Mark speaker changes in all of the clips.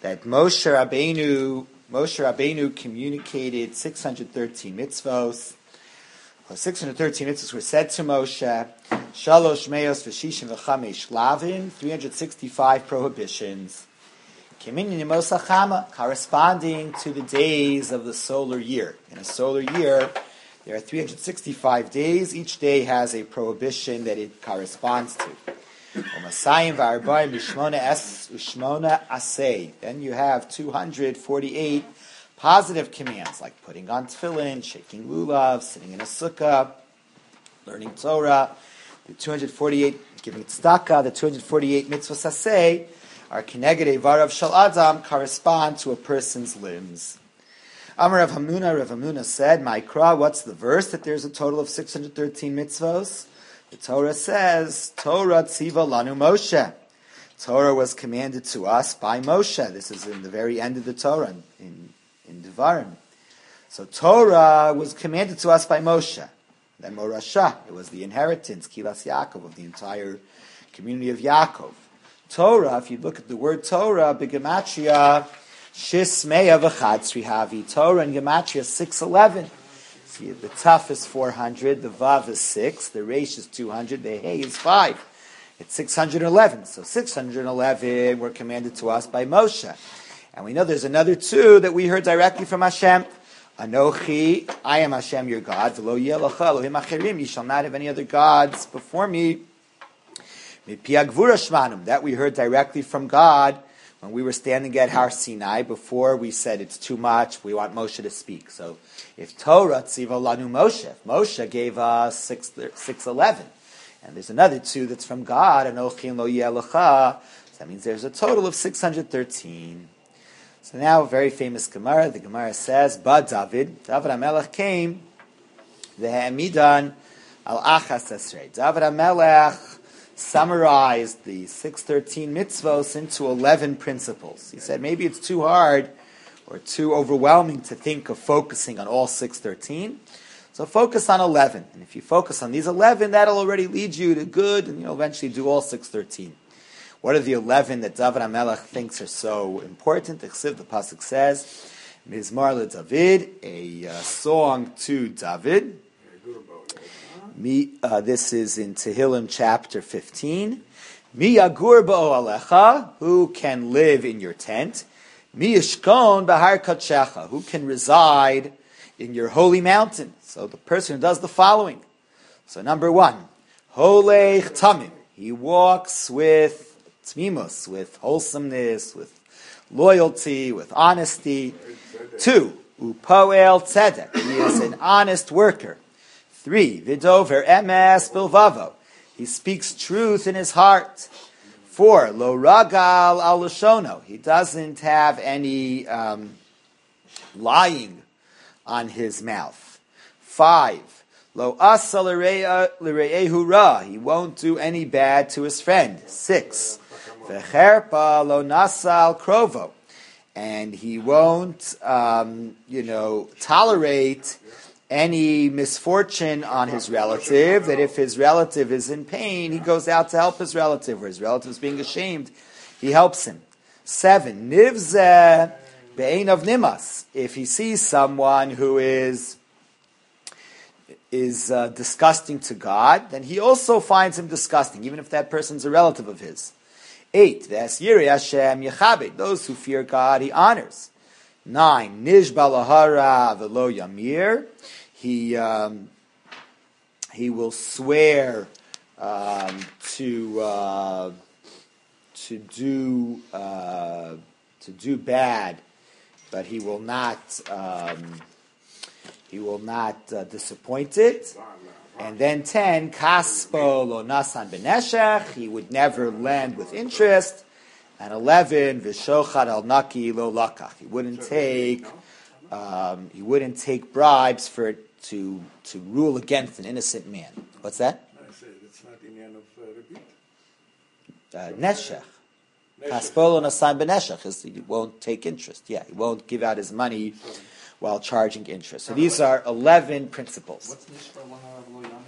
Speaker 1: that Moshe Rabbeinu communicated 613 mitzvos. Well, 613 mitzvos were said to Moshe. Shalosh meos v'shishim v'chamesh lavin, 365 prohibitions. Kiminyan Yemos HaChama, corresponding to the days of the solar year. In a solar year, there are 365 days. Each day has a prohibition that it corresponds to. Then you have 248 positive commands, like putting on tefillin, shaking lulav, sitting in a sukkah, learning Torah. The 248, giving tzedakah, the 248 mitzvahs aseh, are kineged varav shel adam, correspond to a person's limbs. Amar Rav Hamnuna said, Ma'ikra, what's the verse that there's a total of 613 mitzvos? The Torah says, Torah tziva lanu Moshe. Torah was commanded to us by Moshe. This is in the very end of the Torah, in Devarim. So Torah was commanded to us by Moshe. Then Morashah, it was the inheritance, Kilas Yaakov, of the entire community of Yaakov. Torah, if you look at the word Torah, B'Gematria, Shismeya v'chad Srihavi. Torah in Gematria 611. See, the Taf is 400, the Vav is 6, the Reish is 200, the Hey is 5. It's 611. So 611 were commanded to us by Moshe. And we know there's another two that we heard directly from Hashem. Anochi, I am Hashem your God. V'lo yeh lecha Elohim acherim. You shall not have any other gods before me. That we heard directly from God when we were standing at Har Sinai. Before we said it's too much, we want Moshe to speak. So if Torah tziva lanu Moshe, if Moshe gave us 611, and there's another two that's from God, Anochi and lo yeh lecha, so that means there's a total of 613. So now a very famous Gemara. The Gemara says, David HaMelech came, the Ha'amidan al achas esrei. David HaMelech summarized the 613 mitzvos into 11 principles. He said maybe it's too hard or too overwhelming to think of focusing on all 613. So focus on 11. And if you focus on these 11, that'll already lead you to good, and you'll eventually do all 613. What are the 11 that David HaMelech thinks are so important? The pasuk says, Mizmar LeDavid, a song to David. This is in Tehillim chapter 15. Mi yagur ba'oalecha, who can live in your tent? Mi yishkon b'har kadshecha, who can reside in your holy mountain? So the person who does the following. So number 1, holech tamim, he walks with tmimus, with wholesomeness, with loyalty, with honesty. 2, upoel tzedek, he is an honest worker. 3, vidover emes bilvavo, he speaks truth in his heart. 4, lo ragal al lashono, he doesn't have any lying on his mouth. 5, lo asa l're'ehu ra, he won't do any bad to his friend. 6, v'cherpa lo nasa al krovo, and he won't tolerate any misfortune on his relative, that if his relative is in pain, he goes out to help his relative, or his relative is being ashamed, he helps him. 7, nivzeh be'ein of nimas, if he sees someone who is disgusting to God, then he also finds him disgusting, even if that person's a relative of his. 8, v'asyiri Hashem yechabed, those who fear God, he honors. 9, nishba lahara v'lo yamir, he will swear to do bad, but he will not disappoint it. And then 10, kaspo lo nasan beneshech, he would never lend with interest. And 11, v'shochad al naki lo lakach, he wouldn't take bribes to rule against an innocent man. What's that?
Speaker 2: I said it's not in the end of repeat.
Speaker 1: Neshech. Kaspol nasan beneshech is he won't take interest. Yeah, he won't give out his money while charging interest. So these are 11 principles.
Speaker 3: What's nishba lahara v'lo yamer?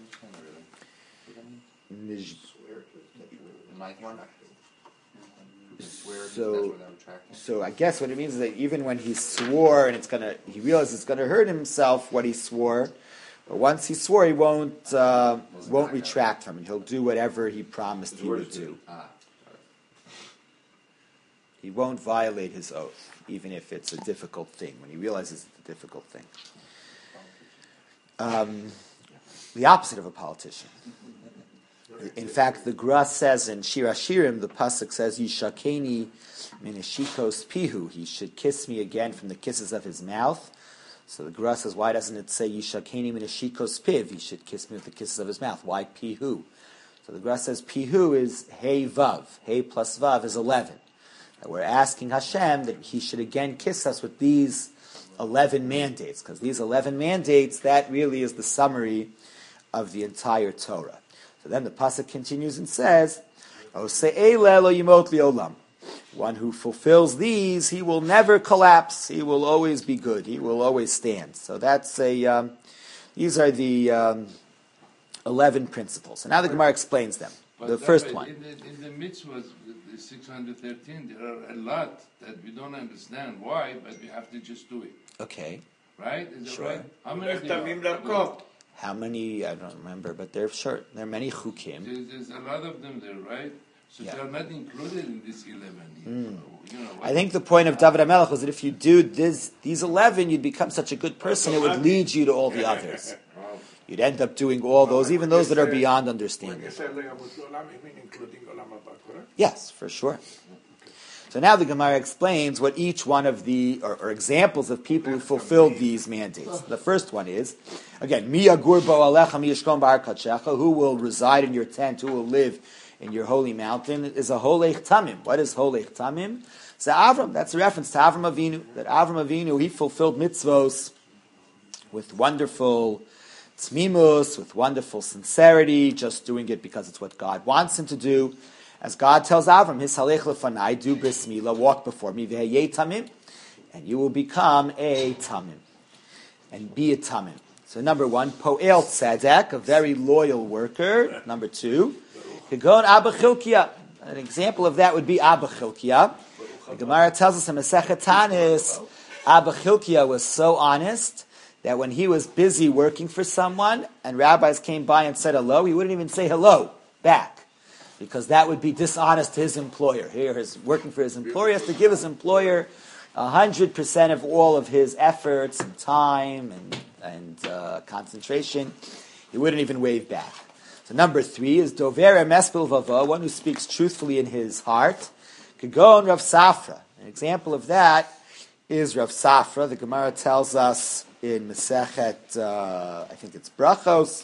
Speaker 3: I don't understand really.
Speaker 1: Nish-
Speaker 3: Like one.
Speaker 1: So I guess what it means is that even when he swore and he realizes it's gonna hurt himself what he swore, but once he swore he won't retract from it. He'll do whatever he promised he would do. He won't violate his oath, even if it's a difficult thing. When he realizes it's a difficult thing, the opposite of a politician. In fact, the Gra says in Shir Hashirim, the pasuk says, "Yishakeni mineshikos pihu." He should kiss me again from the kisses of his mouth. So the Gra says, why doesn't it say Yishakeni mineshikos piv? He should kiss me with the kisses of his mouth. Why pihu? So the Gra says pihu is hey vav. Hey plus vav is 11. That we're asking Hashem that He should again kiss us with these 11 mandates, because these 11 mandates, that really is the summary of the entire Torah. So then the pasuk continues and says, "Ose'eh lo yimot li'olam." One who fulfills these, he will never collapse. He will always be good. He will always stand. So that's these are the 11 principles. So now the Gemara explains them.
Speaker 2: But
Speaker 1: the first one.
Speaker 2: In the mitzvahs, the 613, there are a lot that we don't understand why, but we have to just do it.
Speaker 1: Okay.
Speaker 2: Right? Is that
Speaker 1: Sure.
Speaker 2: right? How many?
Speaker 1: How many? I don't remember, but there are many chukim.
Speaker 2: There's a lot of them there, right? So
Speaker 1: Yeah.
Speaker 2: they are not included in this 11.
Speaker 1: I think the point of David HaMelech was that if you do these 11, you'd become such a good person, it would lead you to all the others. You'd end up doing all those, even those that are beyond understanding. Yes, for sure. So now the Gemara explains what each one of the, or examples of people who fulfilled these mandates. The first one is, again, Mi yagur bo alecha mi yishkon b'ar kadshecha, who will reside in your tent, who will live in your holy mountain, is a holech tamim. What is holech tamim? So Avram, that's a reference to Avram Avinu, that Avram Avinu, he fulfilled mitzvos with wonderful tzmimus, with wonderful sincerity, just doing it because it's what God wants him to do. As God tells Avram, His halech lefanai, do bris milah, walk before me, v'heyeh tamim, and you will become a tamim, and be a tamim. So number one, po'el tzedek, a very loyal worker. Number two, kegon Abba Chilkiah. An example of that would be Abba Chilkiah. The Gemara tells us in Masechet Tanis, Abba Chilkiah was so honest that when he was busy working for someone and rabbis came by and said hello, he wouldn't even say hello back, because that would be dishonest to his employer. Here, he's working for his employer, he has to give his employer 100% of all of his efforts and time and concentration. He wouldn't even wave back. So number three is Dover Emes Bilvavo, one who speaks truthfully in his heart. Kagon Rav Safra. An example of that is Rav Safra. The Gemara tells us in Masechet, I think it's Brachos,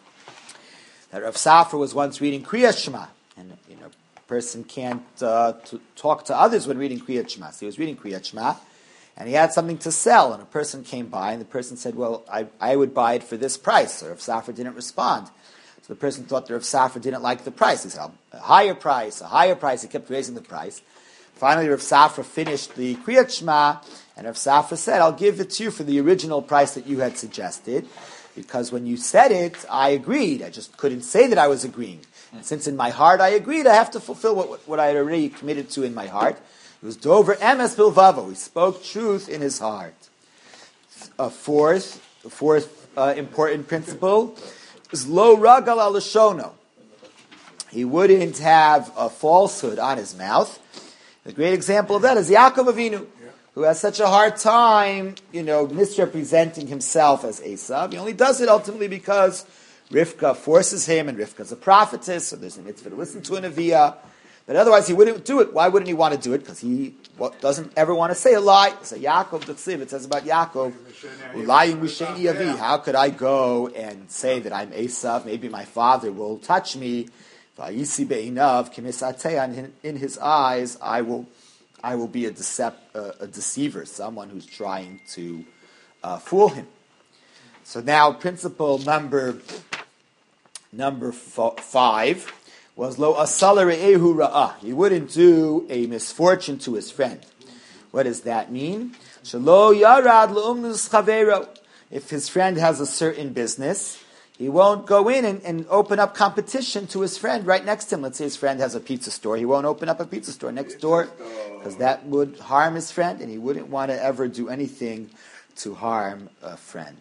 Speaker 1: that Rav Safra was once reading Kriyat Shema. And a person can't talk to others when reading Kriyat Shema. So he was reading Kriyat Shema, and he had something to sell, and a person came by, and the person said, well, I would buy it for this price. So Rav Safra didn't respond. So the person thought that Rav Safra didn't like the price. He said, a higher price. He kept raising the price. Finally, Rav Safra finished the Kriyat Shema, and Rav Safra said, I'll give it to you for the original price that you had suggested, because when you said it, I agreed. I just couldn't say that I was agreeing. And since in my heart I agreed, I have to fulfill what I had already committed to in my heart. It was Dover Emes Bilvavo. He spoke truth in his heart. A fourth important principle is Lo Ragal al Lashono. He wouldn't have a falsehood on his mouth. The great example of that is Yaakov Avinu, who has such a hard time, misrepresenting himself as Esav. He only does it ultimately because Rivka forces him, and Rivka's a prophetess, so there's a mitzvah to listen to a Nevi'ah. But otherwise, he wouldn't do it. Why wouldn't he want to do it? Because he doesn't ever want to say a lie. So Yaakov, the Ksiv, it says about Yaakov, Ulayim Risheni Yavi. How could I go and say that I'm Esav? Maybe my father will touch me. Vayisi be'inav kimisatei. In his eyes, I will be a deceiver, someone who's trying to fool him. So now, principle number 5 was lo asala re'ehu ra'ah. He wouldn't do a misfortune to his friend. What does that mean? Shelo yarad le'umnus chavero. If his friend has a certain business, He won't go in and open up competition to his friend right next to him. Let's say his friend has a pizza store. He won't open up a pizza store next door because that would harm his friend, and he wouldn't want to ever do anything to harm a friend.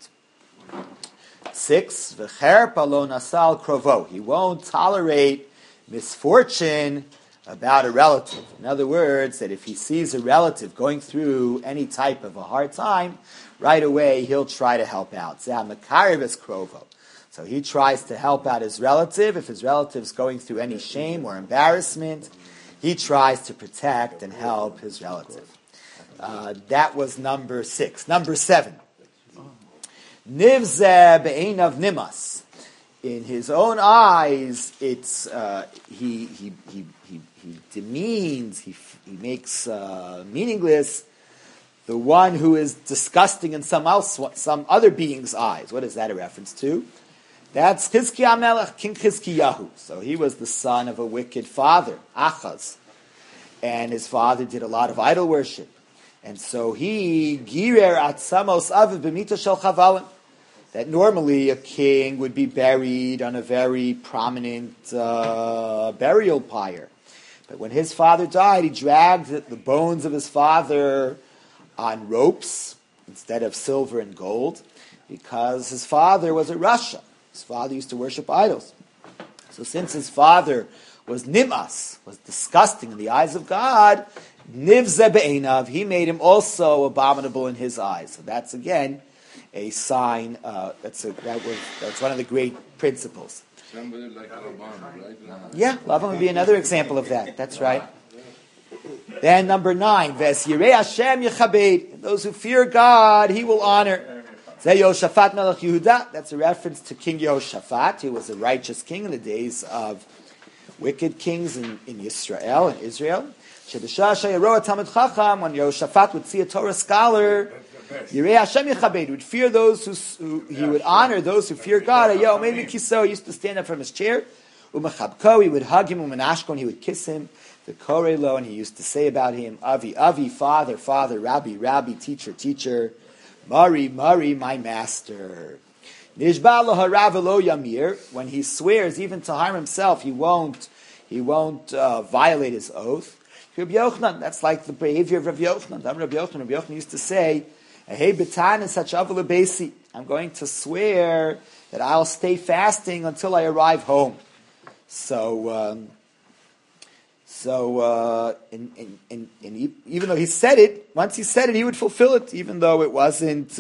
Speaker 1: 6, v'cherpa lo nasal krovo. He won't tolerate misfortune about a relative. In other words, that if he sees a relative going through any type of a hard time, right away he'll try to help out. Makariv krovo. So he tries to help out his relative. If his relative's going through any shame or embarrassment, he tries to protect and help his relative. That was number 6. Number 7. Nivzeh be'einav nimas. In his own eyes, it's he demeans, he makes meaningless the one who is disgusting in some other being's eyes. What is that a reference to? That's Chizkiah Melech, King Chizkiyahu. So he was the son of a wicked father, Achaz. And his father did a lot of idol worship. And so he, Girer Atzamos Aviv B'mita Shel Chavalim, that normally a king would be buried on a very prominent burial pyre. But when his father died, he dragged the bones of his father on ropes instead of silver and gold, because his father was a Rasha. His father used to worship idols. So since his father was nimas, was disgusting in the eyes of God, nivzeh be'einav, he made him also abominable in his eyes. So that's again a sign. That's one of the great principles.
Speaker 2: Somebody like Laban, right?
Speaker 1: Yeah, Laban would be another example of that. That's right. Then number 9, Ves Yirei Hashem Yechabed. Those who fear God, He will honor. Zeh Yehoshaphat Melech Yehuda. That's a reference to King Yehoshaphat, who was a righteous king in the days of wicked kings in Israel. Shebishah Sheyaroah Talmid Chacham, when Yehoshaphat would see a Torah scholar, Yirei Hashem Yechabed, would fear those who he would honor those who fear God. Maybe Kiso used to stand up from his chair. Umachabko, he would hug him. Umanashko, he would kiss him. The Korelo, and he used to say about him, Avi, Avi, father, father, Rabbi, Rabbi, teacher, teacher, Mari, Mari, my master. Nishba lo harav lo yamir, when he swears even to harm himself, he won't violate his oath. Rabbi Yochanan, that's like the behavior of Rabbi Yochanan. Rabbi Yochanan used to say, "Hey, betan is such basi. I'm going to swear that I'll stay fasting until I arrive home." So even though he said it, once he said it, he would fulfill it, even though it wasn't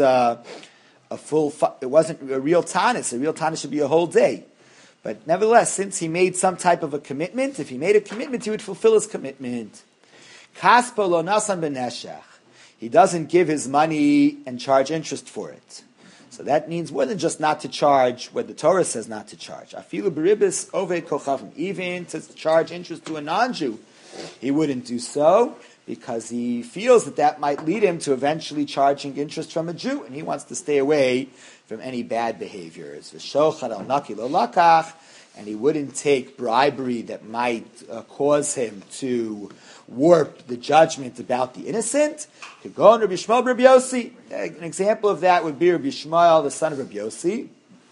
Speaker 1: it wasn't a real tanis. A real tanis should be a whole day. But nevertheless, since he made some type of a commitment, if he made a commitment, he would fulfill his commitment. Kaspo lo nasan beneshach. He doesn't give his money and charge interest for it. So that means more than just not to charge what the Torah says not to charge. Afilu beribis oved kochavim. Even to charge interest to a non-Jew, he wouldn't do so because he feels that might lead him to eventually charging interest from a Jew, and he wants to stay away from any bad behaviors. V'shochad al naki lo lakach, and he wouldn't take bribery that might cause him to warp the judgment about the innocent. To go on Rabbi Shmuel Rabbi Yossi. An example of that would be Rabbi Shmuel, the son of Rabbi Yossi.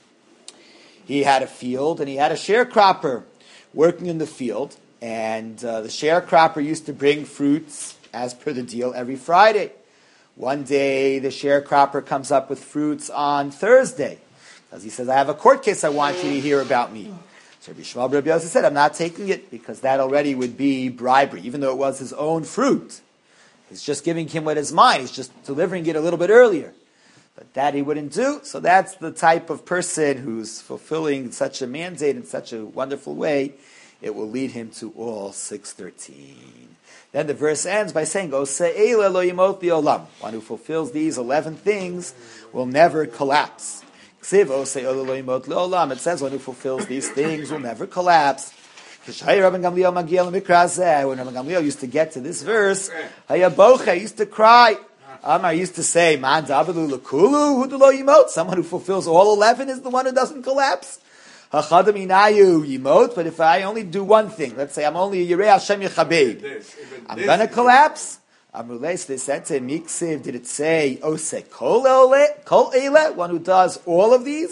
Speaker 1: He had a field and he had a sharecropper working in the field, and the sharecropper used to bring fruits as per the deal every Friday. One day the sharecropper comes up with fruits on Thursday because he says, "I have a court case I want you to hear about me." So Rabbi Shmuel Rabbi Yossi said, "I'm not taking it because that already would be bribery, even though it was his own fruit. He's just giving him what is mine. He's just delivering it a little bit earlier." But that he wouldn't do. So that's the type of person who's fulfilling such a mandate in such a wonderful way. It will lead him to all 613. Then the verse ends by saying, "Oseh eila lo yimot li'olam." One who fulfills these 11 things will never collapse. It says one who fulfills these things will never collapse. When Rabbi Gamliel used to get to this verse, he used to cry. Amar used to say, "Man davelu lekulu hu lo yimot." Someone who fulfills all 11 is the one who doesn't collapse. Hachadam inayu yimot. But if I only do one thing, let's say I'm only a Yirei Hashem Yechabed, I'm going to collapse. Amrules, they said to Miksiv, did it say Ose kol eile, one who does all of these?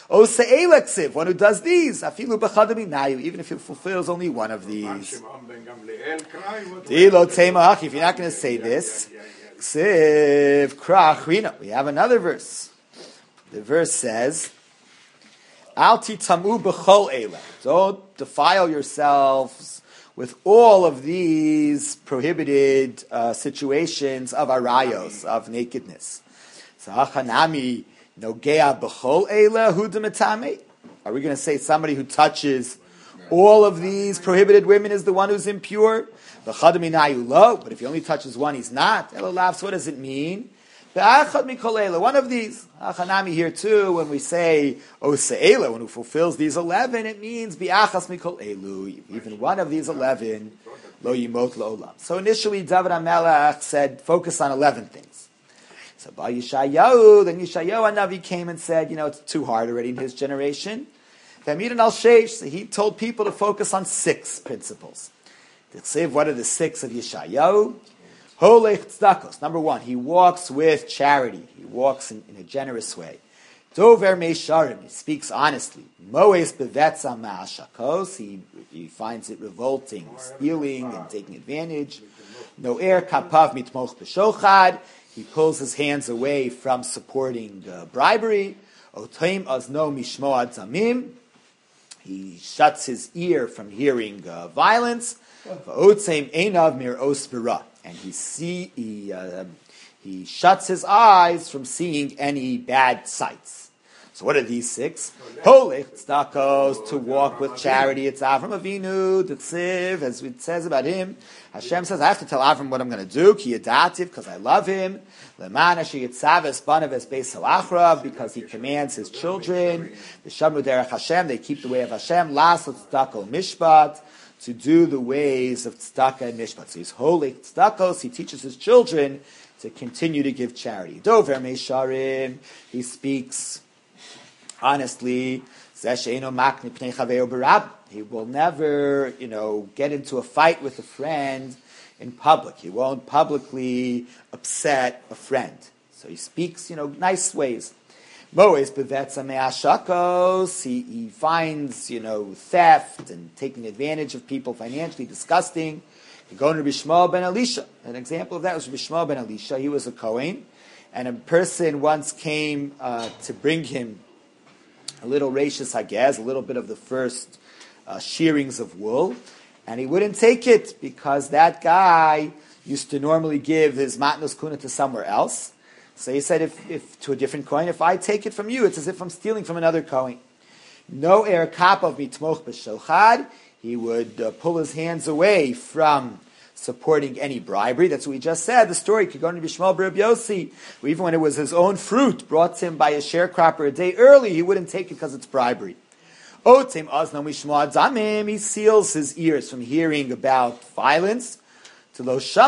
Speaker 1: Osa Elexiv, one who does these. Afilu b'chadami nayu, even if he fulfills only one of these. If you're not going to say this, Ksiv krachrina. We have another verse. The verse says, Al titamu b'chol eila. Don't defile yourselves with all of these prohibited situations of arayos, of nakedness. Sa'achanami nogea b'chol eila hu demetame. Are we going to say somebody who touches all of these prohibited women is the one who's impure? But if he only touches one, he's not. So what does it mean? One of these. Achanami here too, when we say Ose'ela, one who fulfills these 11, it means Bi'achas mikol elu. Even one of these 11, lo yimot lo'olam. So initially, David HaMelech said, focus on 11 things. So by Yeshayahu, then Yeshayahu HaNavi came and said, it's too hard already in his generation. V'amirin al-sheish, so he told people to focus on 6 principles. What are the 6 of Yeshayahu? Holech tzedakos. Number 1, he walks with charity. He walks in a generous way. Dover meisharim. He speaks honestly. Moes bevetza ma'ashakos. He finds it revolting, stealing and taking advantage. Noer kapav mitmoch b'shochad. He pulls his hands away from supporting bribery. Otaim azno mishmo adzamim. He shuts his ear from hearing violence. Va'otzeim einav mir osbira. And he shuts his eyes from seeing any bad sights. So what are these 6? Holech tzedakos, to walk with charity. It's Avram Avinu, the Tziv, as it says about him. Hashem says, I have to tell Avram what I'm going to do, ki yadativ, because I love him. Leman asher yitzaves banav es beis halachrav, because he commands his children. V'shamru derech Hashem, they keep the way of Hashem. Lasot tzedakol mishpat, to do the ways of tzedakah and mishpat. So he's holy tzedakos. He teaches his children to continue to give charity. Dover meisharim. He speaks honestly. He will never, get into a fight with a friend in public. He won't publicly upset a friend. So he speaks, nice ways. Moes bevetza me'ashakos. He finds, theft and taking advantage of people financially, disgusting. You go to Rabbi Shmuel ben Elisha. An example of that was Rabbi Shmuel ben Elisha. He was a Kohen, and a person once came to bring him a little rashis hagez, a little bit of the first shearings of wool, and he wouldn't take it because that guy used to normally give his matnos kuna to somewhere else. So he said, if to a different Kohen, if I take it from you, it's as if I'm stealing from another Kohen. No er kapav mitmoch b'shochad. He would pull his hands away from supporting any bribery. That's what we just said. The story could go to Bishmal B'Reb Yossi. Even when it was his own fruit brought to him by a sharecropper a day early, he wouldn't take it because it's bribery. Otim azno mishmo adzamim. He seals his ears from hearing about violence. He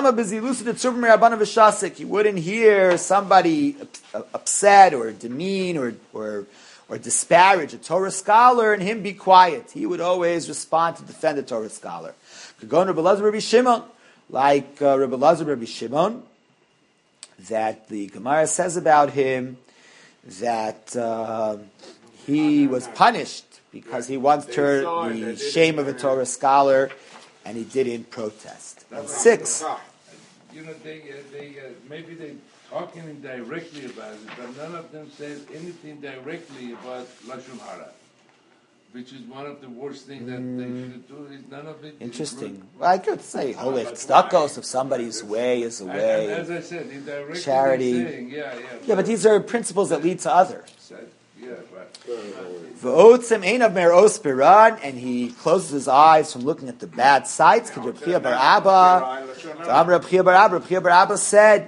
Speaker 1: wouldn't hear somebody upset or demean or disparage a Torah scholar and him be quiet. He would always respond to defend a Torah scholar. Could go to Rabbi Elazar Rabbi Shimon, like Rabbi Elazar Rabbi Shimon, that the Gemara says about him that he was punished because he once heard the shame of a Torah scholar and he didn't protest. And 6.
Speaker 2: Maybe they talking indirectly about it, but none of them said anything directly about Lashon Hara, which is one of the worst things that they should do. Is none of it.
Speaker 1: Interesting. Well, I could say Holech tzedakos, if somebody's way is a way.
Speaker 2: And as I said, indirectly
Speaker 1: charity.
Speaker 2: Saying,
Speaker 1: yeah, but these are principles that lead to other.
Speaker 2: Yeah, right.
Speaker 1: And he closes his eyes from looking at the bad sights. Rabbi Chia bar Abba said,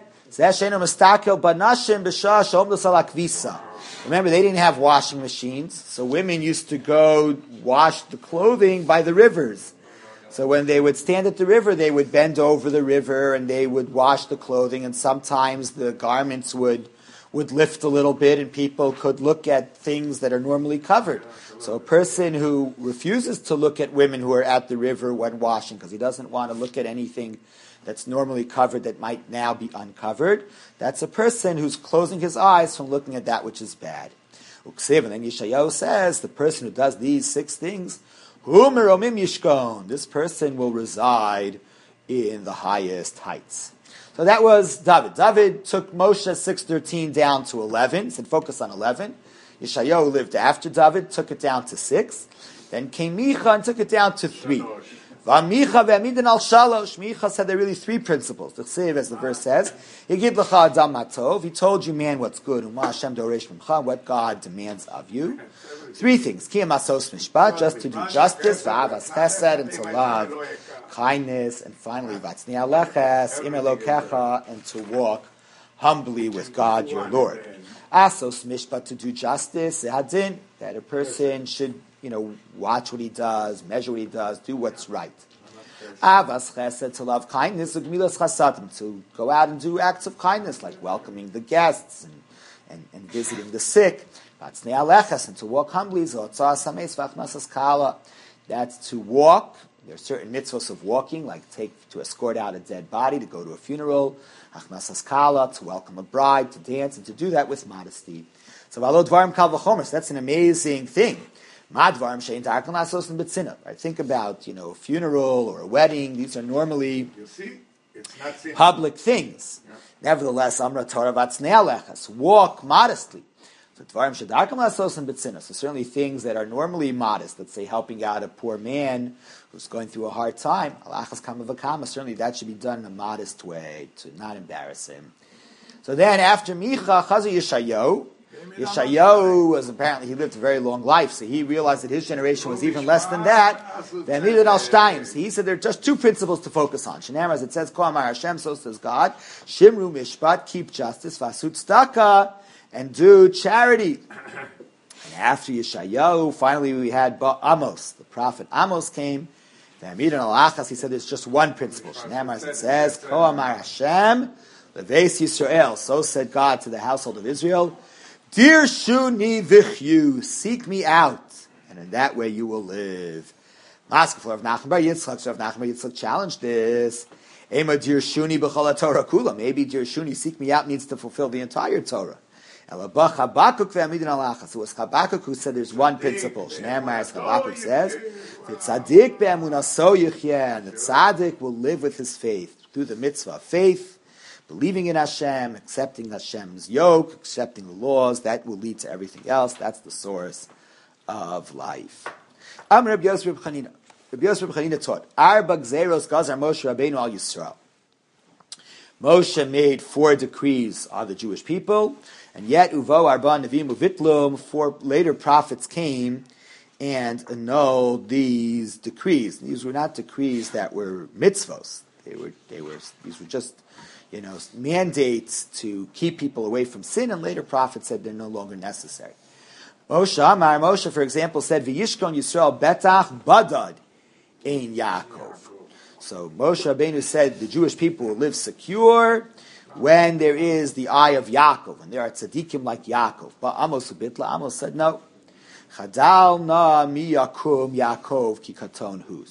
Speaker 1: remember, they didn't have washing machines, so women used to go wash the clothing by the rivers. So when they would stand at the river, they would bend over the river and they would wash the clothing, and sometimes the garments would lift a little bit and people could look at things that are normally covered. So a person who refuses to look at women who are at the river when washing because he doesn't want to look at anything that's normally covered that might now be uncovered, that's a person who's closing his eyes from looking at that which is bad. Uksiv, and then Yeshayahu says, the person who does these 6 things, Hu meromim yishkon, this person will reside in the highest heights. So that was David. David took Moshe 6:13 down to 11, said focus on 11. Yeshayahu lived after David, took it down to 6. Then came Micha and took it down to 3. V'amicha ve'amidin al shalosh. Micha said there are really 3 principles. The Chsiv, as the verse says, Yigid l'cha adam matov. He told you, man, what's good. Uma Hashem doresh mimcha, what God demands of you. 3 things. Kiyam asos mishpat, just to do justice. V'avas chesed, and to love kindness. And finally, v'atzni aleches, im elokecha, and to walk humbly with God, your Lord. Asos mishpat, to do justice. Hadin, that a person should, watch what he does, measure what he does, do what's right. Avas chesed, to love kindness, ugmilas chasadim, to go out and do acts of kindness, like welcoming the guests and visiting the sick. Vatznei alechas, and to walk humbly, zotzah sameis v'achnasas kala. That's to walk. There are certain mitzvahs of walking, like to escort out a dead body, to go to a funeral, achnasas kala, to welcome a bride, to dance, and to do that with modesty. So v'alo dvarim kal v'chomer, so that's an amazing thing. Madvarim shein darkon lasos and betzina. Right? Think about, a funeral or a wedding. These are normally public things. Yeah. Nevertheless, Amra Torah vatznei alechas, walk modestly. So dvarim shedarkon lasos and betzina. So certainly things that are normally modest. Let's say helping out a poor man who's going through a hard time. Alachas kama v'kama. Certainly that should be done in a modest way to not embarrass him. So then after Micha, Chazu Yeshayahu. Yeshayahu was apparently, he lived a very long life, so he realized that his generation was even less than that. Then Midin al Shtayim. So he said there are just 2 principles to focus on. Shenamar, as it says, Ko Amar Hashem, so says God. Shimru mishpat, keep justice. Vasut tzedakah, and do charity. And after Yeshayahu, finally we had Amos, the prophet Amos came. Then Midin al Achas, he said there's just 1 principle. Shenamar, as it says, Ko Amar Hashem, Leveis Yisrael. So said God to the household of Israel. Dir shuni vichyu, seek me out, and in that way you will live. Maskeful of Nachman Bar Yitzchak, so Nachman Bar Yitzchak challenged this. Ema dir shuni b'chol Torah kula. Maybe dir shuni, seek me out, means to fulfill the entire Torah. Elabach Habakkuk ve'amidin alachas. It was Habakkuk who said there's 1 principle. Shneimar, as Habakkuk says, the tzaddik be'amunaso yichyeh, and the tzaddik will live with his faith through the mitzvah of faith. Believing in Hashem, accepting Hashem's yoke, accepting the laws, that will lead to everything else. That's the source of life. Am Rabbi Yosef Chanina. Rabbi Yosef Chanina taught, Arba Gzeros Gazar Moshe Rabbeinu al Yisrael. Moshe made 4 decrees on the Jewish people, and yet Uvo Arba Nevim Uvitlum, 4 later prophets came and annulled these decrees. These were not decrees that were mitzvos. These were just mandates to keep people away from sin, and later prophets said they're no longer necessary. Moshe, for example, said, V'yishkon Yisrael betach badad ein Yaakov. So Moshe Rabbeinu said the Jewish people will live secure when there is the eye of Yaakov, and there are tzaddikim like Yaakov. But Amos Amos said no. Chadal na mi yakum Yaakov ki katon hu.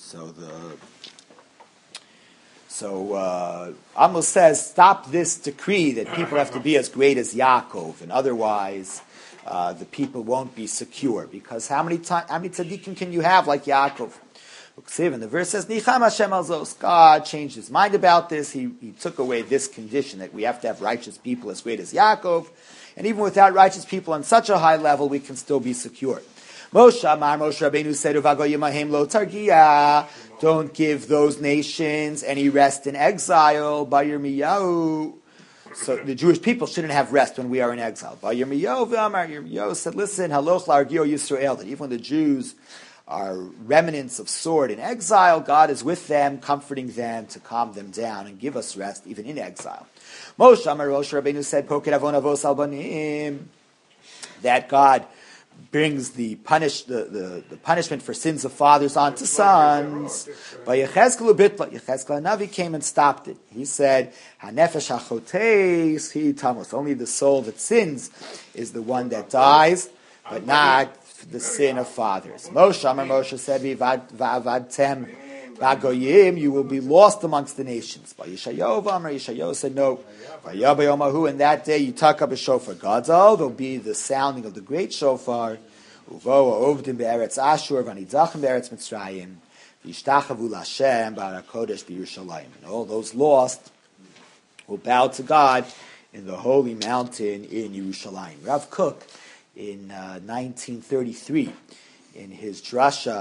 Speaker 1: So Amos says, stop this decree that people have to be as great as Yaakov, and otherwise the people won't be secure. Because how many tzaddikim can you have like Yaakov? And the verse says, Nicham Hashem alzos. God changed his mind about this. He took away this condition that we have to have righteous people as great as Yaakov. And even without righteous people on such a high level, we can still be secure. Moshe Rabbeinu said, Uvagoyimahem lo targiya. Don't give those nations any rest in exile. By Yirmiyahu. So the Jewish people shouldn't have rest when we are in exile. By Yirmiyahu, Yirmiyahu said, listen, haloch largio Yisrael, that even when the Jews are remnants of sword in exile, God is with them, comforting them to calm them down and give us rest even in exile. Moshe Rabbeinu said, Poked avon avos al banim, that God brings the punishment for sins of fathers onto sons. But Yechezkel Navi came and stopped it. He said, "Hanefesh hachotes hi tamos." Only the soul that sins is the one that dies, but not the sin of fathers. Moshe said, "V'avadtem Bagoyim, you will be lost amongst the nations. Yeshayahu said no. In that day, Yitaka b'shofar gadol, there'll be the sounding of the great shofar. Uvo ovdim be'eretz Ashur, v'anidzachim be'eretz Mitzrayim, v'yishtachavu l'Hashem b'arakodesh b'Yerushalayim. And all those lost will bow to God in the holy mountain in Yerushalayim. Rav Kook, in 1933, in his drasha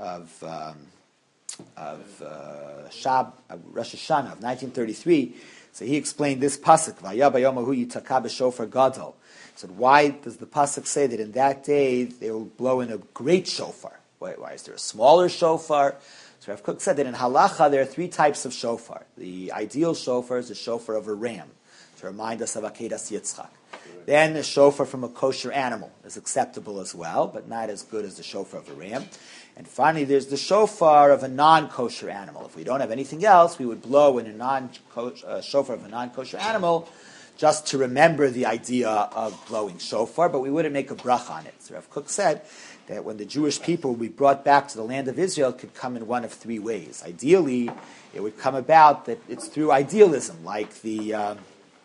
Speaker 1: of Rosh Hashanah of 1933, so he explained this pasuk. Vayah bayomahu yitaka b'shofar gadol. He said, why does the pasuk say that in that day they will blow in a great shofar? Why is there a smaller shofar? So Rav Kook said that in halacha there are three types of shofar. The ideal shofar is the shofar of a ram, to remind us of Akedas Yitzchak. Then the shofar from a kosher animal is acceptable as well, but not as good as the shofar of a ram. And finally, there's the shofar of a non-kosher animal. If we don't have anything else, we would blow in a shofar of a non-kosher animal just to remember the idea of blowing shofar, but we wouldn't make a bracha on it. So Rav Kook said that when the Jewish people will be brought back to the land of Israel, it could come in one of three ways. Ideally, it would come about that it's through idealism, like the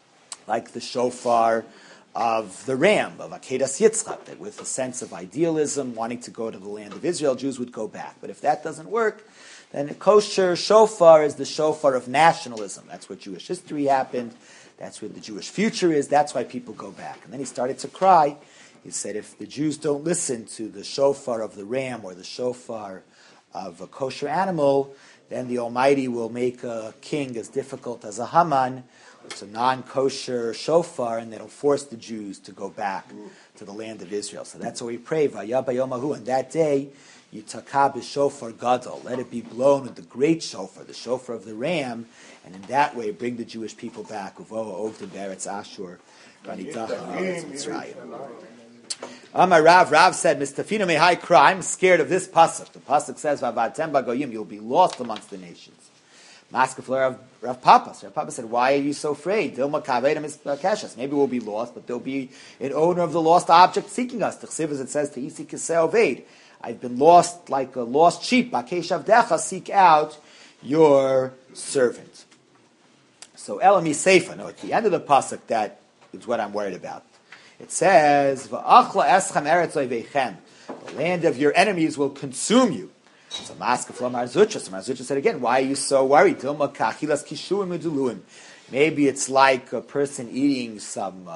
Speaker 1: shofar of the ram, of Akedas Yitzchak, that with a sense of idealism, wanting to go to the land of Israel, Jews would go back. But if that doesn't work, then a kosher shofar is the shofar of nationalism. That's what Jewish history happened. That's where the Jewish future is. That's why people go back. And then he started to cry. He said, if the Jews don't listen to the shofar of the ram or the shofar of a kosher animal, then the Almighty will make a king as difficult as a Haman. It's a non-kosher shofar, and it'll force the Jews to go back to the land of Israel. So that's what we pray. Vayah bayomahu, and that day, Yitaka b'shofar gadol. Let it be blown with the great shofar, the shofar of the ram, and in that way bring the Jewish people back. Uvo ovdim be'eretz Ashur, v'anidzachim be'eretz Mitzrayim. Amar Rav said, Mistafina mehai cry. I'm scared of this pasuk. The pasuk says, Vavatem bagoyim, you'll be lost amongst the nations. Maskefler Rav Papa. So Rav Papa said, why are you so afraid? Maybe we'll be lost, but there'll be an owner of the lost object seeking us. T'chsiv, as it says, Te'isi kiseh oved. I've been lost like a lost sheep. Bakeshavdecha, seek out your servant. So Elami Seifa, no, at the end of the pasuk, that is what I'm worried about. It says, V'achla eschem eretz oivechem. The land of your enemies will consume you. So Maskefla Marzucha. So Marzucha said again, why are you so worried? Maybe it's like a person eating some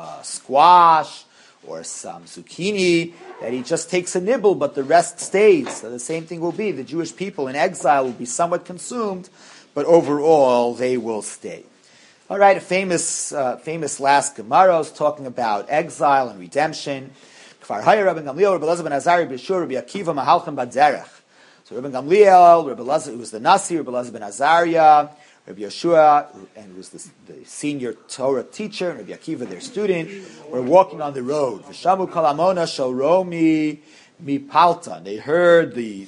Speaker 1: squash or some zucchini, that he just takes a nibble, but the rest stays. So the same thing will be. The Jewish people in exile will be somewhat consumed, but overall they will stay. All right, a famous last Gemara is talking about exile and redemption. Kfar Haya Rabbi Gamliel, Rabbi Elazar ben Azariah, Rabbi Yeshua, Rabbi Akiva, Mahalchem Baderech. So Rabbi Gamliel, Rabbi Elazar, who was the Nasi, Rabbi Elazar ben Azariah, Rabbi Yeshua, and who was the senior Torah teacher, and Rabbi Akiva, their student, were walking on the road. V'shamu kalamona shoromi mipalta. And they heard the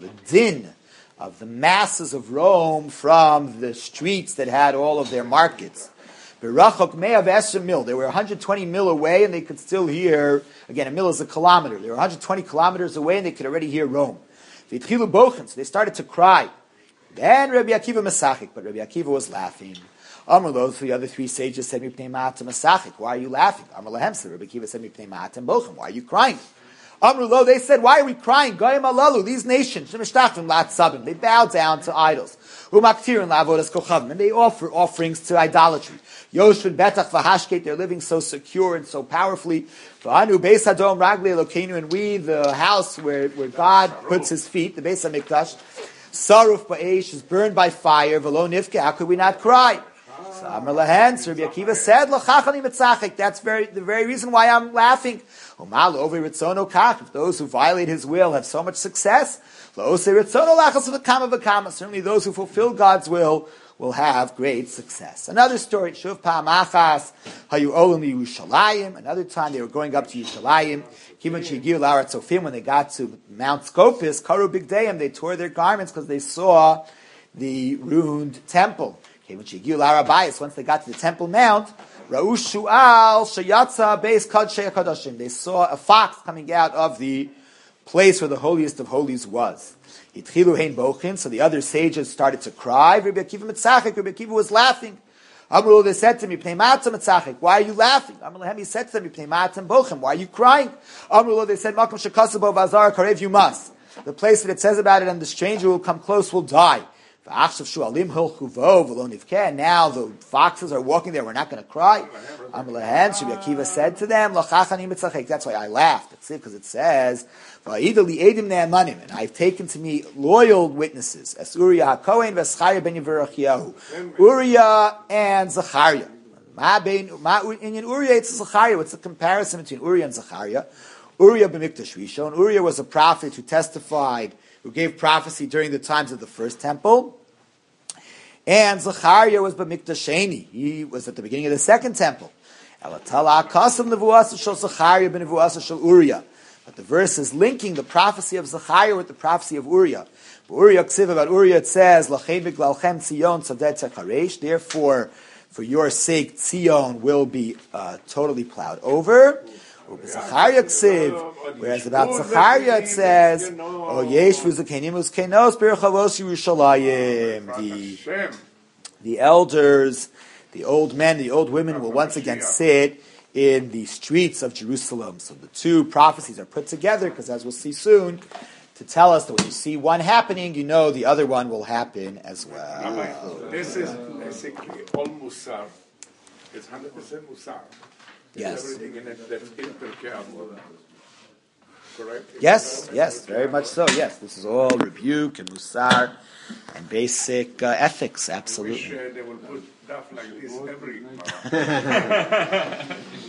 Speaker 1: din of the masses of Rome from the streets that had all of their markets. Berachok me'av esher mil. They were 120 mil away, and they could still hear. Again, a mil is a kilometer. They were 120 kilometers away, and they could already hear Rome. V'itchilu bochen. So they started to cry. Then Rabbi Akiva masachik, but Rabbi Akiva was laughing. Amar lo, the other three sages said, "Mipnei ma'atem masachik." Why are you laughing? Amar lahem said, Rabbi Akiva said, "Mipnei ma'atem bochen." Why are you crying? Amar lo, they said, "Why are we crying?" Goyim alalu, these nations, shemishtachim latzabim, they bow down to idols. Umaktirin la'avodas kochavim, and they offer offerings to idolatry. Yoshvin betach v'hashket, they're living so secure and so powerfully. V'anu beis hadom ragli elokeinu, and we, the house where God puts his feet, the Beis Hamikdash, saruf ba'esh, is burned by fire. V'lo nifke, how could we not cry? So Amar lahen, so Rabbi Akiva said, l'chachani mitzachik, that's the very reason why I'm laughing. Umal over ritzono kach, if those who violate his will have so much success, l'ose ritzono lachas v'kama v'kama, certainly those who fulfill God's will have great success. Another story, Shuv Pa'amachas, Hayu Olim Yerushalayim. Another time they were going up to Yerushalayim. Kivan Shigiu L'Arat Sofim, when they got to Mount Scopus, Karu Bigdayim, they tore their garments because they saw the ruined temple. Kivan Shigiu L'Arat Bayis, once they got to the Temple Mount, Ra'u Shu'al Shayatza Beis Kadshei HaKadoshim. They saw a fox coming out of the place where the holiest of holies was. So the other sages started to cry. Rabbi Akiva mitzachek. Rabbi Akiva was laughing. Amru, they said to me, why are you laughing? Amru, he said to them, why are you crying? Amru, they said, you must. The place that it says about it, and the stranger who will come close will die. And now the foxes are walking there, we're not going to cry. Rabbi Akiva said to them, that's why I laughed. That's it, because it says, and I've taken to me loyal witnesses, as Uriah HaKohen v'Zachariah ben Yeverachiyahu. Uriah and Zachariah. In Uriah it's Zachariah. What's the comparison between Uriah and Zachariah? Uriah b'Mikdash Rishon. Uriah was a prophet who testified, who gave prophecy during the times of the first temple. And Zachariah was b'Mikdash Sheni. He was at the beginning of the second temple. But the verse is linking the prophecy of Zachariah with the prophecy of Uriah. About Uriah it says, therefore, for your sake, Tzion will be totally plowed over. Whereas about Zachariah it says, the elders, the old men, the old women will once again sit in the streets of Jerusalem. So the two prophecies are put together, because as we'll see soon, to tell us that when you see one happening, you know the other one will happen as well.
Speaker 3: This is basically all Musar. It's 100% Musar.
Speaker 1: Yes.
Speaker 3: Everything in it that's in Pirkei Avot. Correct?
Speaker 1: Yes, very much so. Yes, this is all rebuke and Musar and basic ethics, absolutely.
Speaker 3: I wish they would put stuff like this every